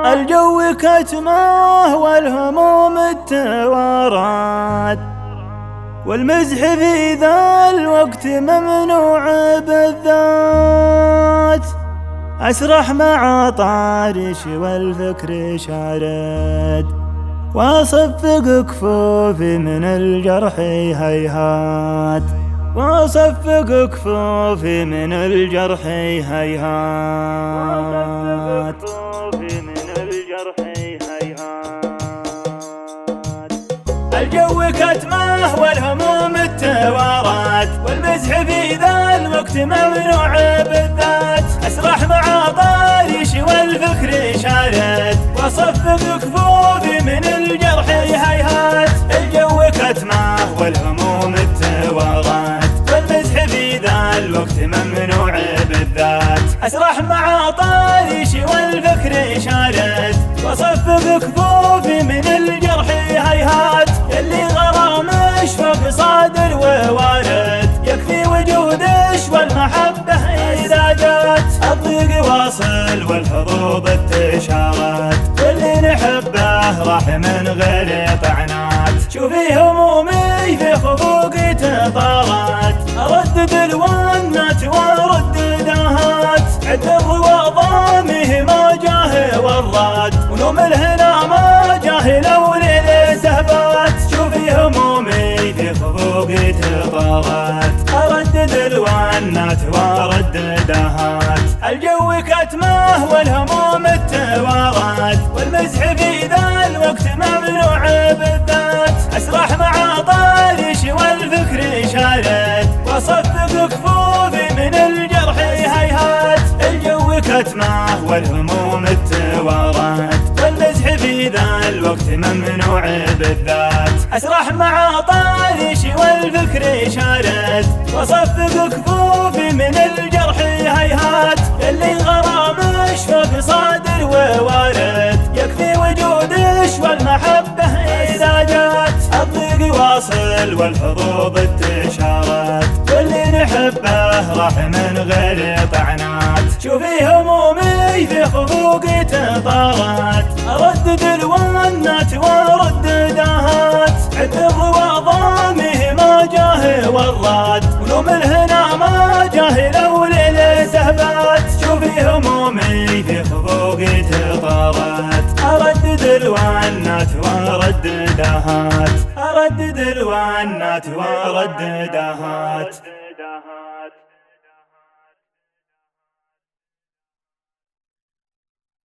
الجو كتمه والهموم التوارات، والمزح في ذا الوقت ممنوع بالذات. أسرح مع طارش والفكر شارد، وأصفق كفوفي من الجرح هيهات، وأصفق كفوفي من الجرح هيهات. الجو كتمه والهموم التوارات، والمزح في ذا الوقت ممنوع بالذات. أسرح مع طارش والفكر شارد، وأصفق كفوفي من الجرح هيهات. الجو كتمه والهموم التوارات، والمزح في ذا الوقت ممنوع بالذات. أسرح مع طارش والفكر شارد، وأصفق كفوفي من الجرح هيهات. اللي غرامش فوق صادر ووارد، يكفي وجودش والمحبة إذا جات. الضيق واصل والحروب انتشارت، واللي نحبه راح من غير طعنات. شوفي همومي في خفوقي تطارت، أردد الونات وأرددهات. عد الرواضامه ما جاه والراد، ونوم الهنا ما جاه لو ليلته بات. شوفي همومي في خفوقي تطارت، أردد الونات وأرددهات. الجو كتمه والهموم التوارت، والمزح في ذا الوقت ممنوع بالذات. أسرح مع طارش والفكر شارد، وأصفق كفوفي من الجرح هيهات. الجو كتمه والهموم التوارت، والمزح في ذا الوقت ممنوع بالذات. أسرح مع طارش والفكر شارد، وأصفق كفوفي من الجرح هيهات. اللي غرامش فوق صادر ووارد، يكفي وجودش والمحبة إذا جات. الضيق واصل والحروب انتشارت، واللي نحبه راح من غير طعنات. شوفي همومي في خفوقي تطارت، أردد الونات وأرددهات. عد الرواضامه ما جاه والراد، ونوم الهنا ما جاه لو ليلته بات. شوفي همومي في خفوقي تطارت، أردد الونات وأرددهات، أردد الونات وأرددهات.